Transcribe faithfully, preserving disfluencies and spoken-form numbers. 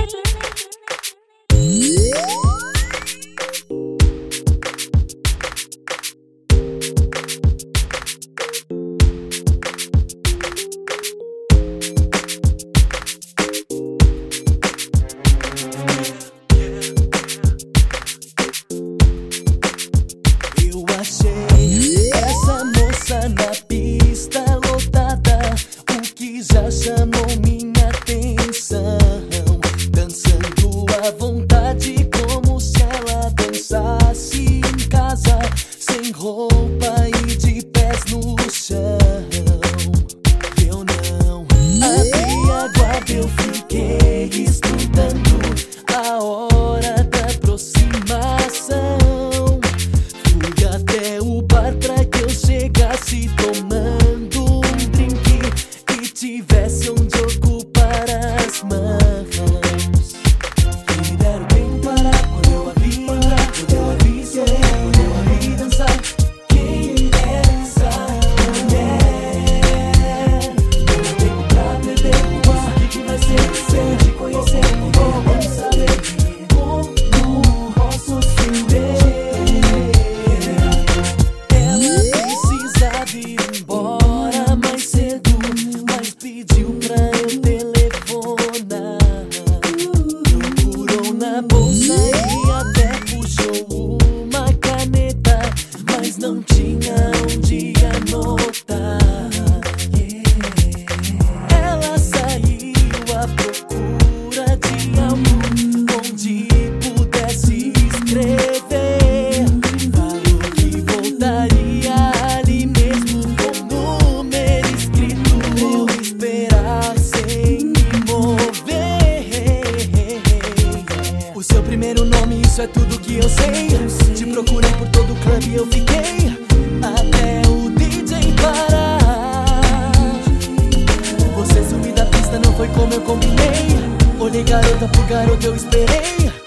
Eu achei essa moça na pista lotada, o que já chamou minha atenção. Dançando à vontade, como se ela dançasse em casa, sem roupa e de pés no chão. Eu não abri a guarda, eu fiquei escutando a hora da aproximação. Fui até o bar pra que eu chegasse tomando um drink e tivesse onde ocupar as mãos. Me deram tempo para quando eu a vi entrar, quando eu a vi sorrir, quando eu a vi dançar. Quem é essa mulher? Não tenho pra perder, mas sabe que vai ser seu de conhecer. Vamos saber como posso acender. Ela precisava ir embora mais cedo, mas pediu pra eu telefonar. Procurou na bolsa e até puxou uma caneta, mas não tinha onde anotar. Ela saiu à procura de algo onde pudesse escrever. Falou que voltaria ali mesmo com o número escrito. Eu esperar sem me mover. O seu primeiro nome, isso é tudo que eu sei. Te procurei por todo o clube e eu fiquei até o D J parar. Você sumiu da pista, não foi como eu combinei. Olhei garota por garota, eu esperei.